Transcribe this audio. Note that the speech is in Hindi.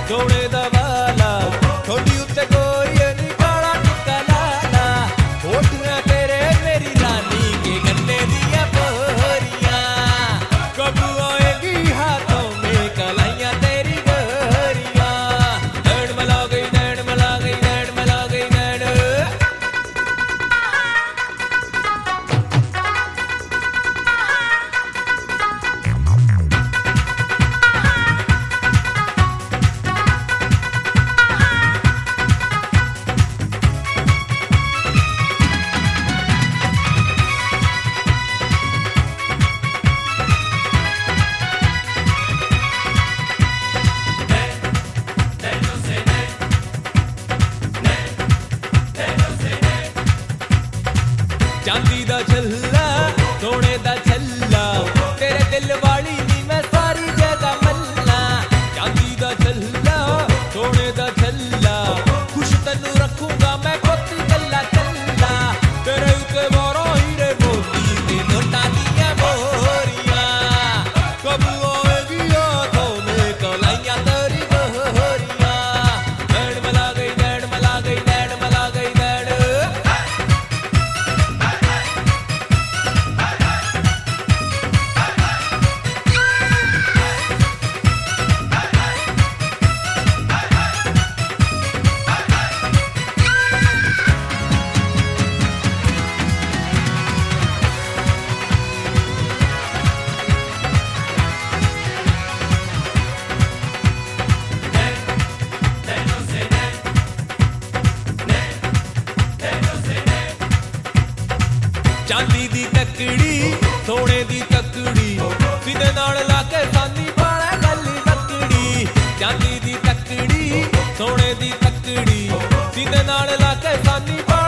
सोने दा वाला थोड़ी उत्ते कोई नहीं काला टिक्का लाला होठियां तेरे मेरी रानी के गन्ने दिया बोरियां कब आएगी हाथों में कलाइयां तेरी गोरियां नैन मला गई नैन मला गई नैन मला गई नैन चांदी दा छल्ला सोने दा छल्ला तेरे दिल वाली नी मैं सारी जगह मल्ला चांदी दा छल्ला सोने दा छल्ला खुश तन्नू रखूंगा मैं कोती कल्ला कल्ला तेरे उत्ते मोरो हीरे मोती ते नोटा दिया बोरियां कब आएगी हाथों में कलाइयां तेरी गोरियां नैन मला गई नैन मला गई नैन मला गई नैन चांदी दी तकड़ी सोने दी तकड़ी सीधे नाल ला के सानी पाले गली तकड़ी चांदी दी तकड़ी सोने दी तकड़ी सीधे नाल ला के सानी